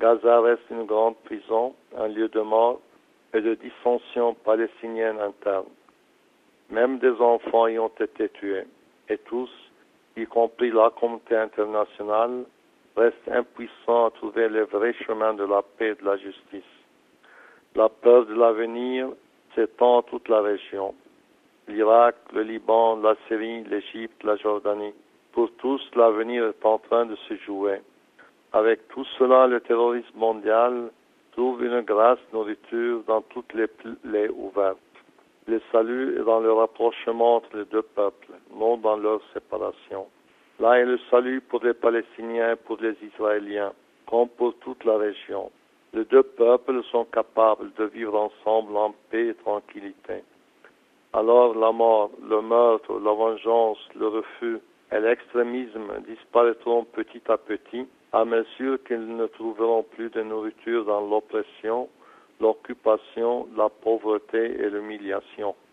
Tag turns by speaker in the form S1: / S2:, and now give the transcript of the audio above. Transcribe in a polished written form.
S1: Gaza reste une grande prison, un lieu de mort et de dissension palestinienne interne. Même des enfants y ont été tués, et tous, y compris la communauté internationale, restent impuissants à trouver les vrais chemins de la paix et de la justice. La peur de l'avenir s'étend à toute la région. L'Irak, le Liban, la Syrie, l'Égypte, la Jordanie. Pour tous, l'avenir est en train de se jouer. Avec tout cela, le terrorisme mondial trouve une grasse nourriture dans toutes les plaies ouvertes. Le salut est dans le rapprochement entre les deux peuples, non dans leur séparation. Là est le salut pour les Palestiniens et pour les Israéliens, comme pour toute la région. Les deux peuples sont capables de vivre ensemble en paix et tranquillité. Alors la mort, le meurtre, la vengeance, le refus et l'extrémisme disparaîtront petit à petit à mesure qu'ils ne trouveront plus de nourriture dans l'oppression, l'occupation, la pauvreté et l'humiliation.